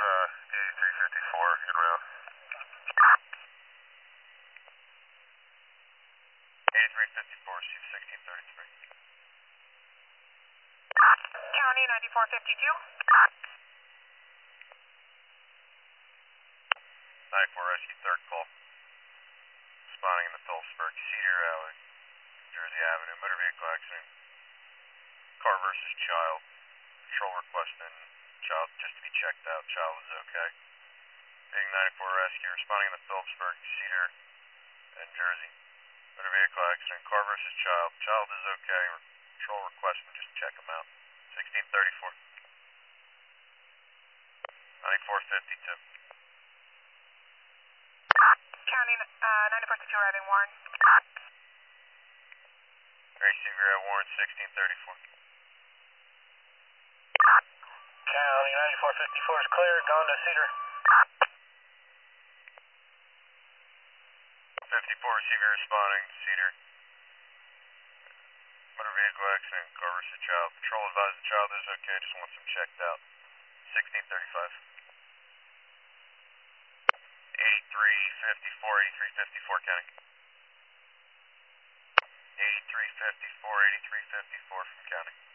8354 en route. 8354, receive 1633. County 9452. 94 Rescue, third call. Spotting in the Phillipsburg Cedar Alley, Jersey Avenue, motor vehicle accident. Car versus child. Patrol requesting child just to be checked out. Child is okay. Being 94 Rescue, responding in the Phillipsburg Cedar and Jersey. Motor vehicle accident. Car versus child. Child is okay. Patrol requesting just check him out. 1634. 9452. County 9452 arriving Warren. Gracie, you're at Warren, 1634. County 9454 is clear, going to Cedar. 54, receiver responding, Cedar. Motor vehicle accident, car versus child. Patrol advised the child is okay, just wants him checked out. 1635. 8354, 8354 County. 8354, 8354 from County.